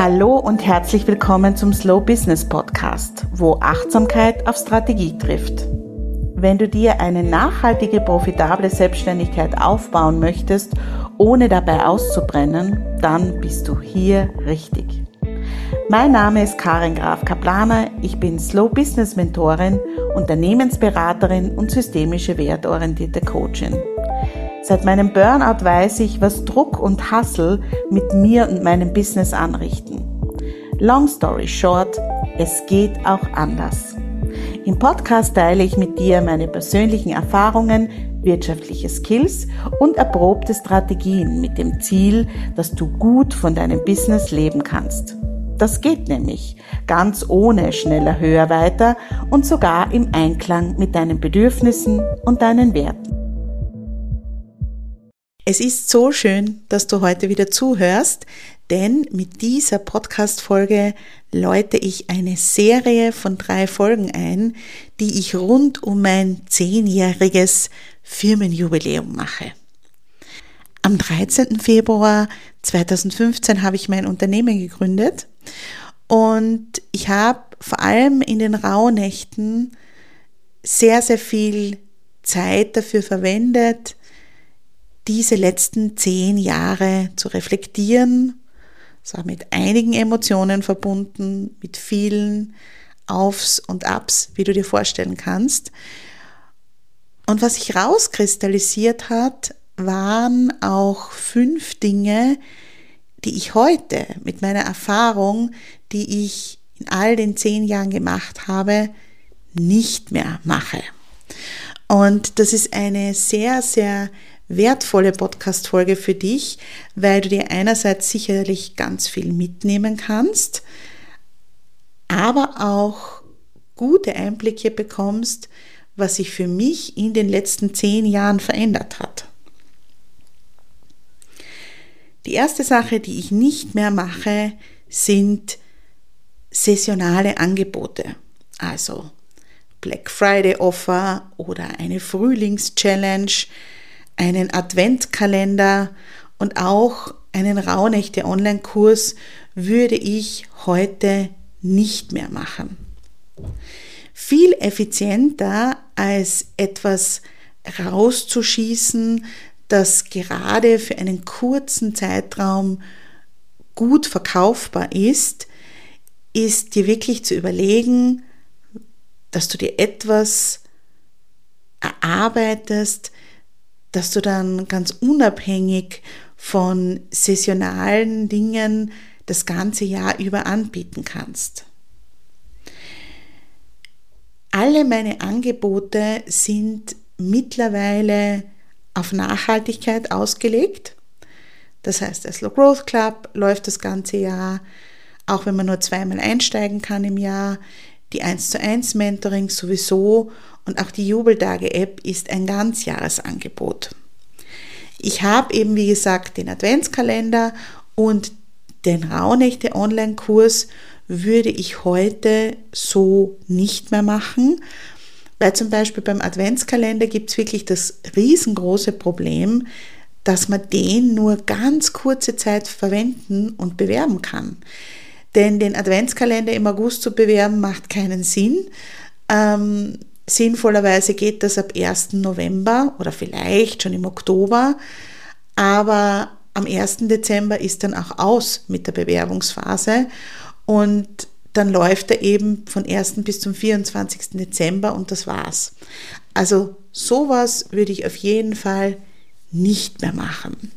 Hallo und herzlich willkommen zum Slow Business Podcast, wo Achtsamkeit auf Strategie trifft. Wenn du dir eine nachhaltige, profitable Selbstständigkeit aufbauen möchtest, ohne dabei auszubrennen, dann bist du hier richtig. Mein Name ist Karin Graf-Kaplaner, ich bin Slow Business Mentorin, Unternehmensberaterin und systemische wertorientierte Coachin. Seit meinem Burnout weiß ich, was Druck und Hustle mit mir und meinem Business anrichten. Long story short, es geht auch anders. Im Podcast teile ich mit dir meine persönlichen Erfahrungen, wirtschaftliche Skills und erprobte Strategien mit dem Ziel, dass du gut von deinem Business leben kannst. Das geht nämlich ganz ohne schneller, höher, weiter und sogar im Einklang mit deinen Bedürfnissen und deinen Werten. Es ist so schön, dass du heute wieder zuhörst, denn mit dieser Podcast-Folge läute ich eine Serie von 3 Folgen ein, die ich rund um mein 10-jähriges Firmenjubiläum mache. Am 13. Februar 2015 habe ich mein Unternehmen gegründet und ich habe vor allem in den Rauhnächten sehr, sehr viel Zeit dafür verwendet, diese letzten 10 Jahre zu reflektieren. Es war mit einigen Emotionen verbunden, mit vielen Aufs und Abs, wie du dir vorstellen kannst. Und was sich rauskristallisiert hat, waren auch 5 Dinge, die ich heute mit meiner Erfahrung, die ich in all den 10 Jahren gemacht habe, nicht mehr mache. Und das ist eine sehr, sehr wertvolle Podcast-Folge für dich, weil du dir einerseits sicherlich ganz viel mitnehmen kannst, aber auch gute Einblicke bekommst, was sich für mich in den letzten 10 Jahren verändert hat. Die erste Sache, die ich nicht mehr mache, sind saisonale Angebote, also Black Friday Offer oder eine Frühlings-Challenge, einen Adventkalender und auch einen Rauhnächte-Online-Kurs würde ich heute nicht mehr machen. Viel effizienter als etwas rauszuschießen, das gerade für einen kurzen Zeitraum gut verkaufbar ist dir wirklich zu überlegen, dass du dir etwas erarbeitest, dass du dann ganz unabhängig von saisonalen Dingen das ganze Jahr über anbieten kannst. Alle meine Angebote sind mittlerweile auf Nachhaltigkeit ausgelegt. Das heißt, der Slow Growth Club läuft das ganze Jahr, auch wenn man nur 2-mal einsteigen kann im Jahr. Die 1:1 Mentoring sowieso und auch die Jubeltage-App ist ein Ganzjahresangebot. Ich habe eben, wie gesagt, den Adventskalender und den Rauhnächte-Online-Kurs würde ich heute so nicht mehr machen, weil zum Beispiel beim Adventskalender gibt es wirklich das riesengroße Problem, dass man den nur ganz kurze Zeit verwenden und bewerben kann. Denn den Adventskalender im August zu bewerben, macht keinen Sinn. Sinnvollerweise geht das ab 1. November oder vielleicht schon im Oktober, aber am 1. Dezember ist dann auch aus mit der Bewerbungsphase und dann läuft er eben von 1. bis zum 24. Dezember und das war's. Also sowas würde ich auf jeden Fall nicht mehr machen.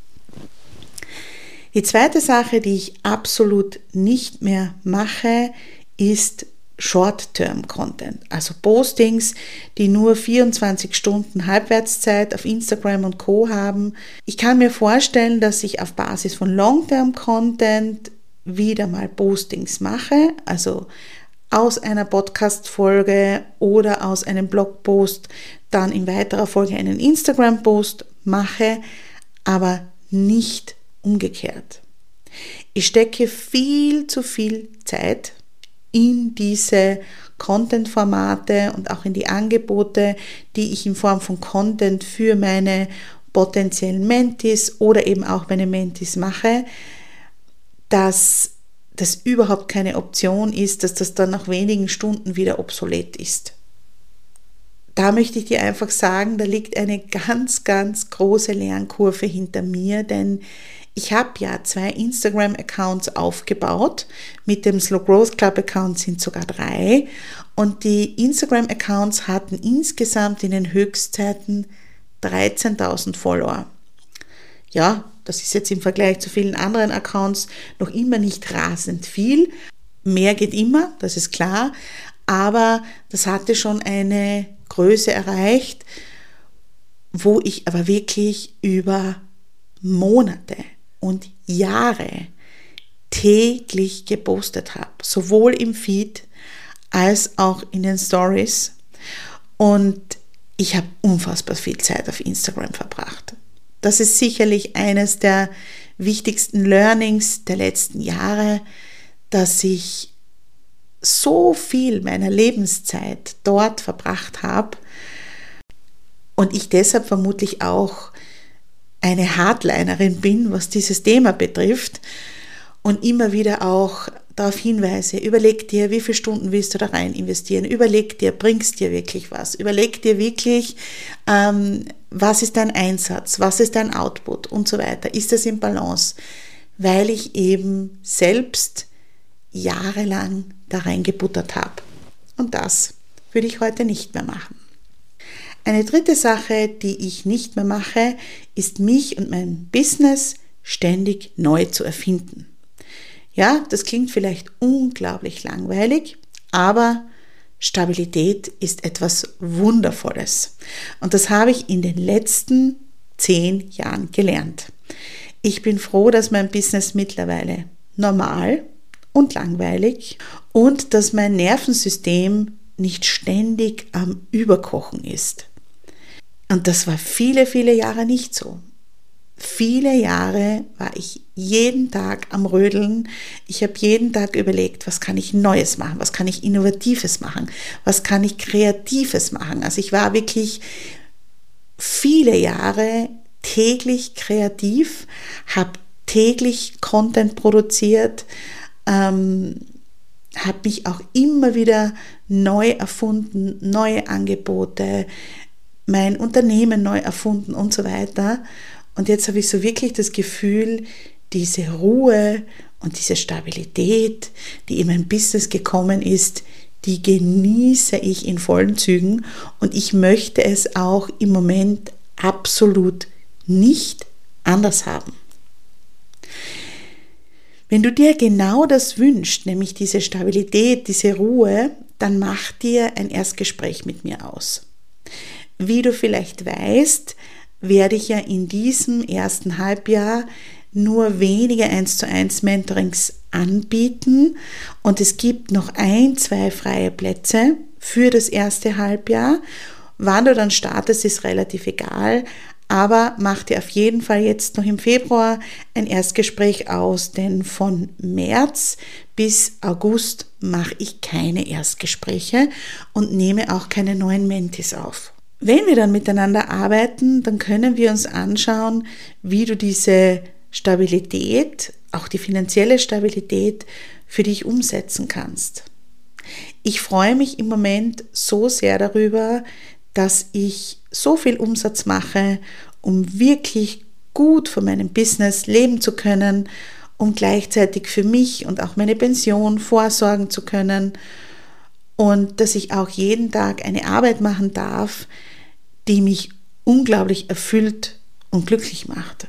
Die zweite Sache, die ich absolut nicht mehr mache, ist Short-Term-Content, also Postings, die nur 24 Stunden Halbwertszeit auf Instagram und Co. haben. Ich kann mir vorstellen, dass ich auf Basis von Long-Term-Content wieder mal Postings mache, also aus einer Podcast-Folge oder aus einem Blogpost dann in weiterer Folge einen Instagram-Post mache, aber nicht umgekehrt. Ich stecke viel zu viel Zeit in diese Content-Formate und auch in die Angebote, die ich in Form von Content für meine potenziellen Mentees oder eben auch meine Mentees mache, dass das überhaupt keine Option ist, dass das dann nach wenigen Stunden wieder obsolet ist. Da möchte ich dir einfach sagen, da liegt eine ganz, ganz große Lernkurve hinter mir, denn ich habe ja 2 Instagram-Accounts aufgebaut. Mit dem Slow Growth Club Account sind sogar 3. Und die Instagram-Accounts hatten insgesamt in den Höchstzeiten 13.000 Follower. Ja, das ist jetzt im Vergleich zu vielen anderen Accounts noch immer nicht rasend viel. Mehr geht immer, das ist klar. Aber das hatte schon eine Größe erreicht, wo ich aber wirklich über Monate und Jahre täglich gepostet habe, sowohl im Feed als auch in den Stories. Und ich habe unfassbar viel Zeit auf Instagram verbracht. Das ist sicherlich eines der wichtigsten Learnings der letzten Jahre, dass ich so viel meiner Lebenszeit dort verbracht habe und ich deshalb vermutlich auch eine Hardlinerin bin, was dieses Thema betrifft und immer wieder auch darauf hinweise, überleg dir, wie viele Stunden willst du da rein investieren, überleg dir, bringst dir wirklich was, überleg dir wirklich, was ist dein Einsatz, was ist dein Output und so weiter, ist das im Balance, weil ich eben selbst jahrelang da reingebuttert habe. Und das würde ich heute nicht mehr machen. Eine dritte Sache, die ich nicht mehr mache, ist mich und mein Business ständig neu zu erfinden. Ja, das klingt vielleicht unglaublich langweilig, aber Stabilität ist etwas Wundervolles. Und das habe ich in den letzten 10 Jahren gelernt. Ich bin froh, dass mein Business mittlerweile normal und langweilig und dass mein Nervensystem nicht ständig am Überkochen ist. Und das war viele, viele Jahre nicht so. Viele Jahre war ich jeden Tag am Rödeln. Ich habe jeden Tag überlegt, was kann ich Neues machen, was kann ich Innovatives machen, was kann ich Kreatives machen. Also ich war wirklich viele Jahre täglich kreativ, habe täglich Content produziert, habe mich auch immer wieder neu erfunden, neue Angebote, mein Unternehmen neu erfunden und so weiter. Und jetzt habe ich so wirklich das Gefühl, diese Ruhe und diese Stabilität, die in mein Business gekommen ist, die genieße ich in vollen Zügen und ich möchte es auch im Moment absolut nicht anders haben. Wenn du dir genau das wünschst, nämlich diese Stabilität, diese Ruhe, dann mach dir ein Erstgespräch mit mir aus. Wie du vielleicht weißt, werde ich ja in diesem ersten Halbjahr nur wenige 1:1 Mentorings anbieten und es gibt noch 1, 2 freie Plätze für das erste Halbjahr. Wann du dann startest, ist relativ egal, aber mach dir auf jeden Fall jetzt noch im Februar ein Erstgespräch aus, denn von März bis August mache ich keine Erstgespräche und nehme auch keine neuen Mentis auf. Wenn wir dann miteinander arbeiten, dann können wir uns anschauen, wie du diese Stabilität, auch die finanzielle Stabilität für dich umsetzen kannst. Ich freue mich im Moment so sehr darüber, dass ich so viel Umsatz mache, um wirklich gut von meinem Business leben zu können, um gleichzeitig für mich und auch meine Pension vorsorgen zu können und dass ich auch jeden Tag eine Arbeit machen darf, die mich unglaublich erfüllt und glücklich macht.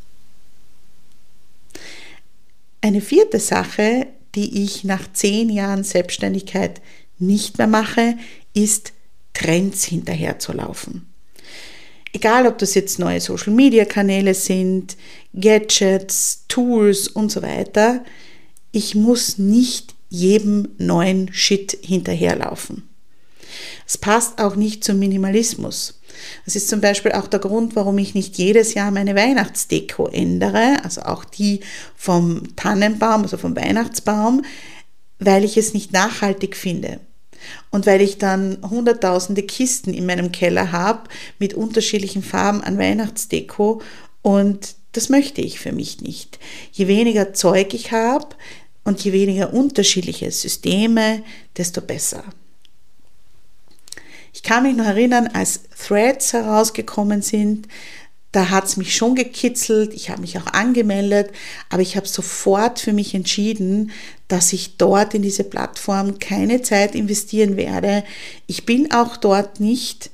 Eine vierte Sache, die ich nach 10 Jahren Selbstständigkeit nicht mehr mache, ist Trends hinterherzulaufen. Egal, ob das jetzt neue Social-Media-Kanäle sind, Gadgets, Tools und so weiter, ich muss nicht jedem neuen Shit hinterherlaufen. Es passt auch nicht zum Minimalismus. Das ist zum Beispiel auch der Grund, warum ich nicht jedes Jahr meine Weihnachtsdeko ändere, also auch die vom Tannenbaum, also vom Weihnachtsbaum, weil ich es nicht nachhaltig finde. Und weil ich dann hunderttausende Kisten in meinem Keller habe mit unterschiedlichen Farben an Weihnachtsdeko und das möchte ich für mich nicht. Je weniger Zeug ich habe, Und je weniger unterschiedliche Systeme, desto besser. Ich kann mich noch erinnern, als Threads herausgekommen sind, da hat es mich schon gekitzelt, ich habe mich auch angemeldet, aber ich habe sofort für mich entschieden, dass ich dort in diese Plattform keine Zeit investieren werde. Ich bin auch dort nicht.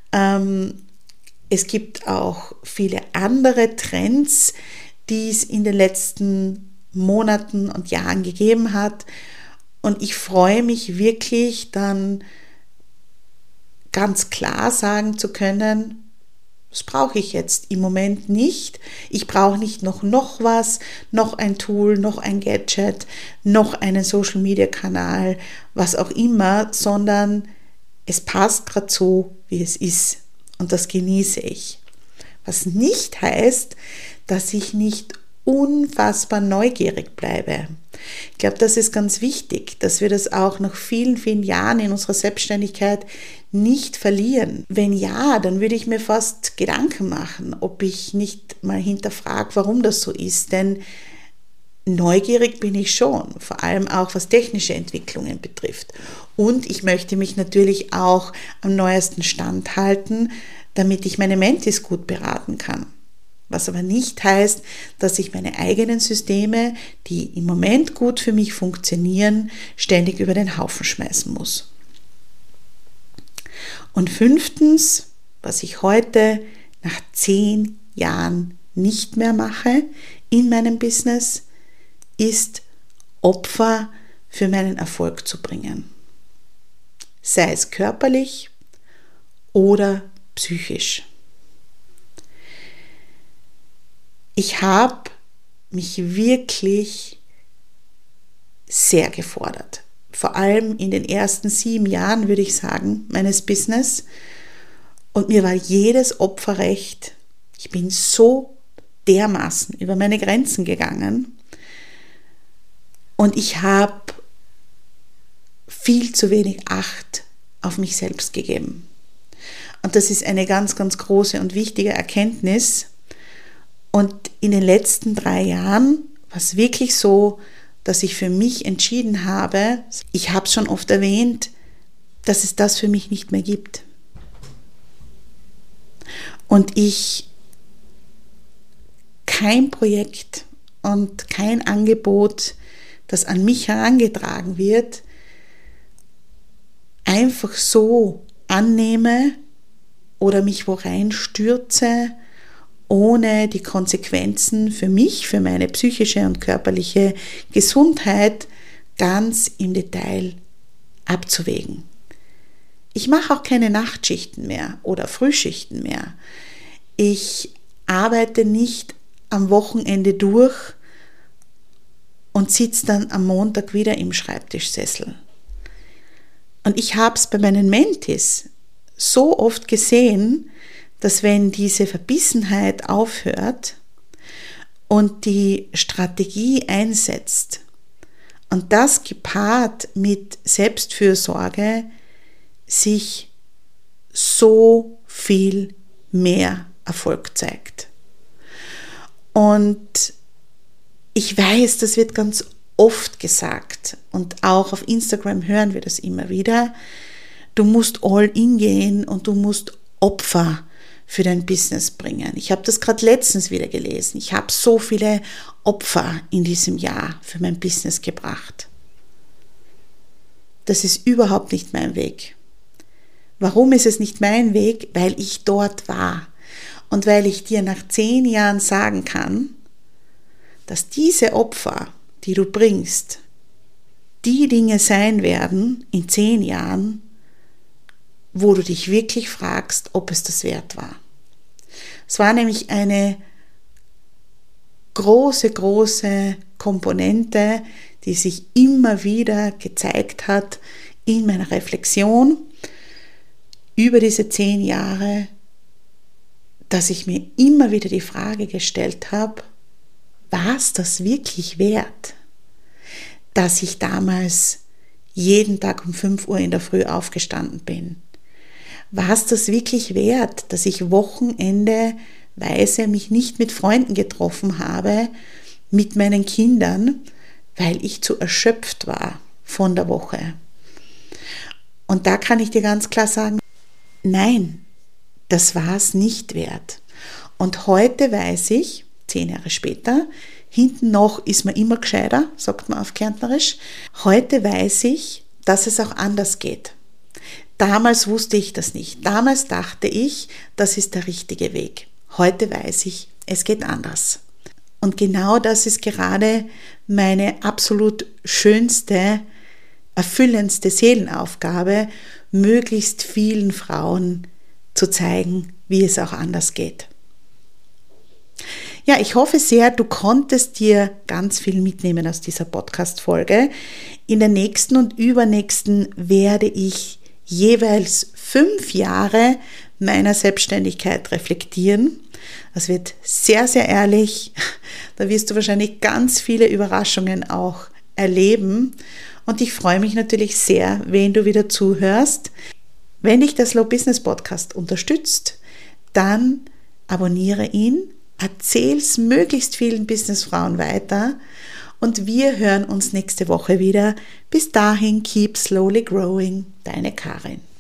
Es gibt auch viele andere Trends, die es in den letzten Monaten und Jahren gegeben hat. Und ich freue mich wirklich dann ganz klar sagen zu können, das brauche ich jetzt im Moment nicht. Ich brauche nicht noch was, noch ein Tool, noch ein Gadget, noch einen Social-Media-Kanal, was auch immer, sondern es passt gerade so, wie es ist. Und das genieße ich. Was nicht heißt, dass ich nicht unfassbar neugierig bleibe. Ich glaube, das ist ganz wichtig, dass wir das auch nach vielen, vielen Jahren in unserer Selbstständigkeit nicht verlieren. Wenn ja, dann würde ich mir fast Gedanken machen, ob ich nicht mal hinterfrage, warum das so ist. Denn neugierig bin ich schon, vor allem auch was technische Entwicklungen betrifft. Und ich möchte mich natürlich auch am neuesten Stand halten, damit ich meine Mentis gut beraten kann. Was aber nicht heißt, dass ich meine eigenen Systeme, die im Moment gut für mich funktionieren, ständig über den Haufen schmeißen muss. Und 5., was ich heute nach 10 Jahren nicht mehr mache in meinem Business, ist Opfer für meinen Erfolg zu bringen. Sei es körperlich oder psychisch. Ich habe mich wirklich sehr gefordert. Vor allem in den ersten 7 Jahren, würde ich sagen, meines Business. Und mir war jedes Opfer recht. Ich bin so dermaßen über meine Grenzen gegangen. Und ich habe viel zu wenig Acht auf mich selbst gegeben. Und das ist eine ganz, ganz große und wichtige Erkenntnis. Und in den letzten 3 Jahren war es wirklich so, dass ich für mich entschieden habe, ich habe es schon oft erwähnt, dass es das für mich nicht mehr gibt. Und ich kein Projekt und kein Angebot, das an mich herangetragen wird, einfach so annehme oder mich wo reinstürze, ohne die Konsequenzen für mich, für meine psychische und körperliche Gesundheit ganz im Detail abzuwägen. Ich mache auch keine Nachtschichten mehr oder Frühschichten mehr. Ich arbeite nicht am Wochenende durch und sitze dann am Montag wieder im Schreibtischsessel. Und ich habe es bei meinen Mentis so oft gesehen, dass wenn diese Verbissenheit aufhört und die Strategie einsetzt und das gepaart mit Selbstfürsorge sich so viel mehr Erfolg zeigt. Und ich weiß, das wird ganz oft gesagt und auch auf Instagram hören wir das immer wieder. Du musst all in gehen und du musst Opfer für dein Business bringen. Ich habe das gerade letztens wieder gelesen. Ich habe so viele Opfer in diesem Jahr für mein Business gebracht. Das ist überhaupt nicht mein Weg. Warum ist es nicht mein Weg? Weil ich dort war und weil ich dir nach 10 Jahren sagen kann, dass diese Opfer, die du bringst, die Dinge sein werden in 10 Jahren, wo du dich wirklich fragst, ob es das wert war. Es war nämlich eine große, große Komponente, die sich immer wieder gezeigt hat in meiner Reflexion über diese 10 Jahre, dass ich mir immer wieder die Frage gestellt habe, war es das wirklich wert, dass ich damals jeden Tag um 5 Uhr in der Früh aufgestanden bin? War es das wirklich wert, dass ich wochenendeweise mich nicht mit Freunden getroffen habe, mit meinen Kindern, weil ich zu erschöpft war von der Woche. Und da kann ich dir ganz klar sagen, nein, das war es nicht wert. Und heute weiß ich, 10 Jahre später, hinten noch ist man immer gescheiter, sagt man auf Kärntnerisch. Heute weiß ich, dass es auch anders geht. Damals wusste ich das nicht. Damals dachte ich, das ist der richtige Weg. Heute weiß ich, es geht anders. Und genau das ist gerade meine absolut schönste, erfüllendste Seelenaufgabe, möglichst vielen Frauen zu zeigen, wie es auch anders geht. Ja, ich hoffe sehr, du konntest dir ganz viel mitnehmen aus dieser Podcast-Folge. In der nächsten und übernächsten werde ich jeweils 5 Jahre meiner Selbstständigkeit reflektieren. Das wird sehr, sehr ehrlich. Da wirst du wahrscheinlich ganz viele Überraschungen auch erleben. Und ich freue mich natürlich sehr, wenn du wieder zuhörst. Wenn dich der Slow Business Podcast unterstützt, dann abonniere ihn, erzähl's möglichst vielen Businessfrauen weiter und wir hören uns nächste Woche wieder. Bis dahin, keep slowly growing, deine Karin.